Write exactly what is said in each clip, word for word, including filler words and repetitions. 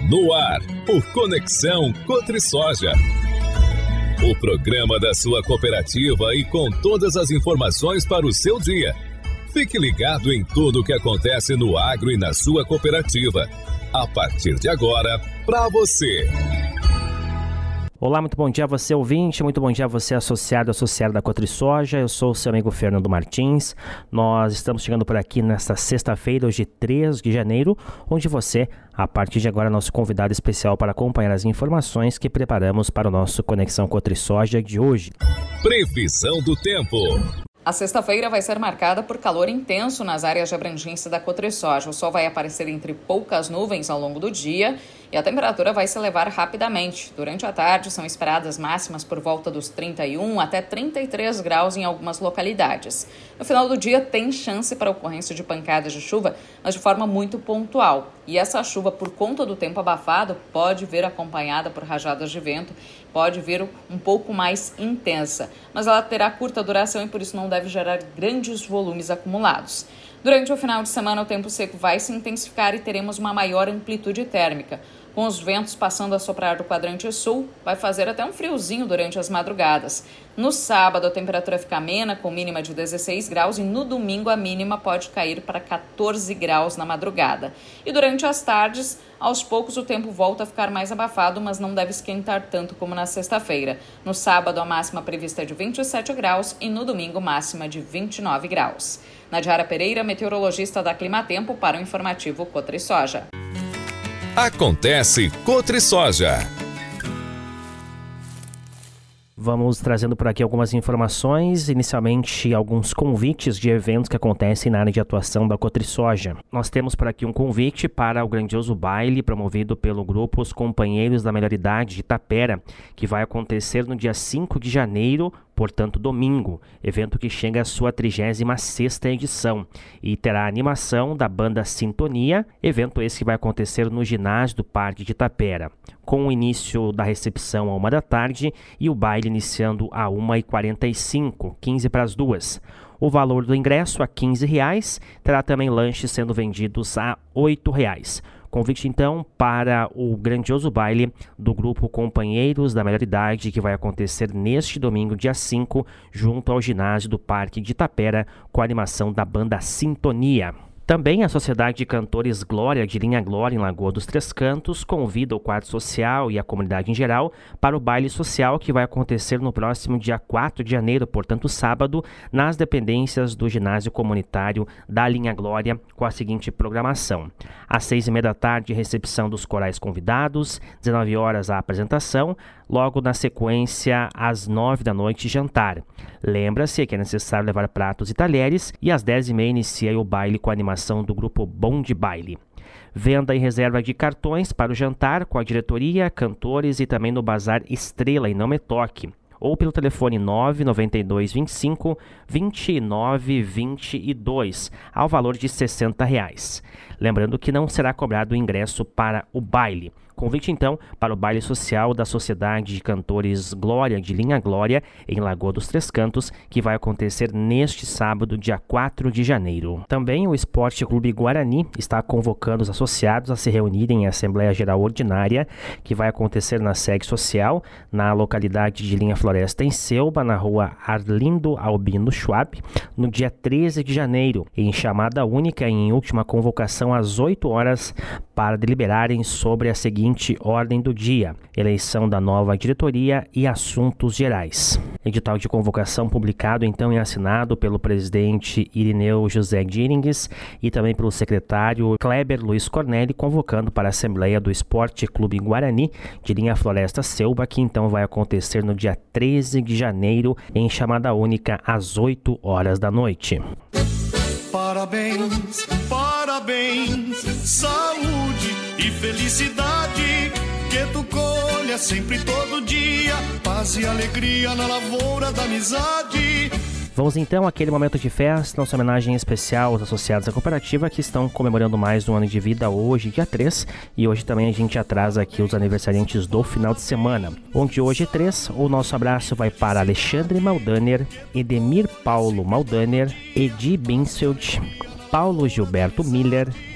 No ar, o Conexão Cotrisoja. O programa da sua cooperativa e com todas as informações para o seu dia. Fique ligado em tudo o que acontece no agro e na sua cooperativa. A partir de agora, para você. Olá, muito bom dia a você ouvinte, muito bom dia a você associado, associado da Cotrisoja. Eu sou o seu amigo Fernando Martins. Nós estamos chegando por aqui nesta sexta-feira, hoje três de janeiro, onde você, a partir de agora, é nosso convidado especial para acompanhar as informações que preparamos para o nosso Conexão Cotrisoja de hoje. Previsão do tempo. A sexta-feira vai ser marcada por calor intenso nas áreas de abrangência da Cotrisoja. O sol vai aparecer entre poucas nuvens ao longo do dia e a temperatura vai se elevar rapidamente. Durante a tarde, são esperadas máximas por volta dos trinta e um até trinta e três graus em algumas localidades. No final do dia, tem chance para ocorrência de pancadas de chuva, mas de forma muito pontual. E essa chuva, por conta do tempo abafado, pode vir acompanhada por rajadas de vento, pode vir um pouco mais intensa, mas ela terá curta duração e por isso não deve gerar grandes volumes acumulados. Durante o final de semana, o tempo seco vai se intensificar e teremos uma maior amplitude térmica. Com os ventos passando a soprar do quadrante sul, vai fazer até um friozinho durante as madrugadas. No sábado, a temperatura fica amena, com mínima de dezesseis graus, e no domingo a mínima pode cair para catorze graus na madrugada. E durante as tardes, aos poucos o tempo volta a ficar mais abafado, mas não deve esquentar tanto como na sexta-feira. No sábado, a máxima prevista é de vinte e sete graus e no domingo, máxima de vinte e nove graus. Nadiara Pereira, meteorologista da Climatempo, para o informativo Cotrisoja. Acontece Cotrisoja. Vamos trazendo por aqui algumas informações, inicialmente alguns convites de eventos que acontecem na área de atuação da Cotrisoja. Nós temos por aqui um convite para o grandioso baile promovido pelo grupo Os Companheiros da Melhor Idade de Itapera, que vai acontecer no dia cinco de janeiro, portanto domingo, evento que chega à sua trigésima sexta edição e terá a animação da banda Sintonia, evento esse que vai acontecer no ginásio do Parque de Itapera, com o início da recepção a uma da tarde e o baile iniciando a uma e quarenta e cinco, quinze para as duas. O valor do ingresso a quinze reais, terá também lanches sendo vendidos a oito reais. Convite, então, para o grandioso baile do grupo Companheiros da Melhor Idade, que vai acontecer neste domingo, dia cinco, junto ao ginásio do Parque de Itapera, com a animação da banda Sintonia. Também a Sociedade de Cantores Glória, de Linha Glória, em Lagoa dos Três Cantos, convida o quadro social e a comunidade em geral para o baile social que vai acontecer no próximo dia quatro de janeiro, portanto sábado, nas dependências do ginásio comunitário da Linha Glória, com a seguinte programação. Às seis e meia da tarde, recepção dos corais convidados, dezenove horas a apresentação, logo na sequência, às nove da noite, jantar. Lembra-se que é necessário levar pratos e talheres e às dez e meia inicia o baile com a animação do grupo Bom de Baile. Venda e reserva de cartões para o jantar com a diretoria, cantores e também no Bazar Estrela e Não Me Toque, ou pelo telefone nove nove dois, vinte e cinco, vinte e nove, vinte e dois, ao valor de sessenta reais. Lembrando que não será cobrado o ingresso para o baile. Convite, então, para o baile social da Sociedade de Cantores Glória, de Linha Glória, em Lagoa dos Três Cantos, que vai acontecer neste sábado, dia quatro de janeiro. Também o Esporte Clube Guarani está convocando os associados a se reunirem em Assembleia Geral Ordinária, que vai acontecer na sede social, na localidade de Linha Floresta, em Selba, na rua Arlindo Albino Schwab, no dia treze de janeiro, em chamada única e em última convocação às oito horas, para deliberarem sobre a seguinte ordem do dia: eleição da nova diretoria e assuntos gerais. Edital de convocação publicado então e assinado pelo presidente Irineu José Dieringhes e também pelo secretário Kleber Luiz Corneli, convocando para a Assembleia do Esporte Clube Guarani de Linha Floresta Selba, que então vai acontecer no dia treze de janeiro, em chamada única às oito horas da noite. Parabéns, parabéns, saúde e felicidade, que tu colha sempre todo dia, paz e alegria na lavoura da amizade. Vamos então àquele momento de festa, nossa homenagem especial aos associados da cooperativa que estão comemorando mais um ano de vida hoje, dia três, e hoje também a gente atrasa aqui os aniversariantes do final de semana, onde hoje três, o nosso abraço vai para Alexandre Maldaner, Edemir Paulo Maldaner, Edi Binsfeld, Paulo Gilberto Miller,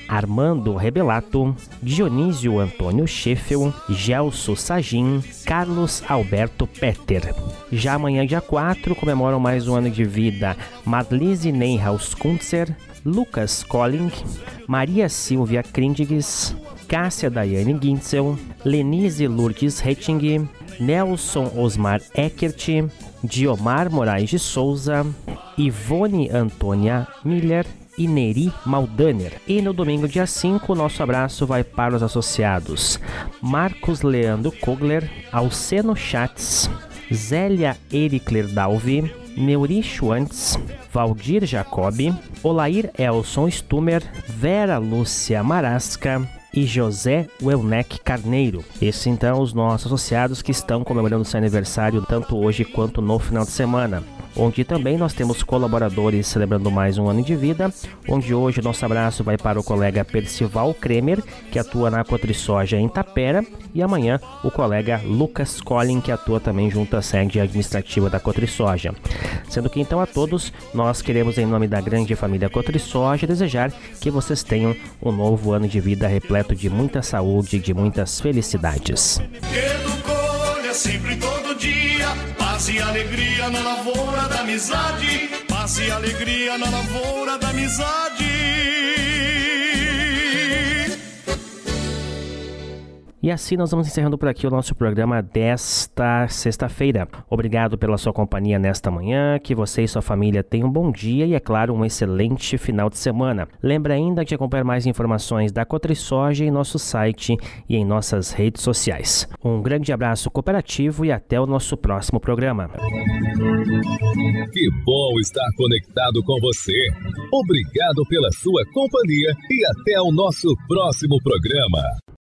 Armando Rebelato, Dionísio Antônio Scheffel, Gelso Sagin, Carlos Alberto Petter. Já amanhã, dia quatro, comemoram mais um ano de vida Madlise Neyhaus Kuntzer, Lucas Colling, Maria Silvia Krindigues, Cássia Daiane Gintzel, Lenise Lourdes Hetting, Nelson Osmar Eckert, Diomar Moraes de Souza, Ivone Antônia Miller e Neri Maldaner. E no domingo, dia cinco, nosso abraço vai para os associados Marcos Leandro Kogler, Alceno Schatz, Zélia Ericler Dalvi, Neuri Schwantz, Valdir Jacobi, Olair Elson Stumer, Vera Lúcia Marasca e José Welneck Carneiro. Esses então os nossos associados que estão comemorando seu aniversário tanto hoje quanto no final de semana. Onde também nós temos colaboradores celebrando mais um ano de vida, onde hoje o nosso abraço vai para o colega Percival Kremer, que atua na Cotrisoja em Tapera, e amanhã o colega Lucas Collin, que atua também junto à sede administrativa da Cotrisoja. Sendo que então a todos, nós queremos em nome da grande família Cotrisoja desejar que vocês tenham um novo ano de vida repleto de muita saúde e de muitas felicidades. Sempre todo dia, paz e alegria na lavoura da amizade, paz e alegria na lavoura da amizade. E assim nós vamos encerrando por aqui o nosso programa desta sexta-feira. Obrigado pela sua companhia nesta manhã, que você e sua família tenham um bom dia e, é claro, um excelente final de semana. Lembra ainda de acompanhar mais informações da Cotrisoja em nosso site e em nossas redes sociais. Um grande abraço cooperativo e até o nosso próximo programa. Que bom estar conectado com você. Obrigado pela sua companhia e até o nosso próximo programa.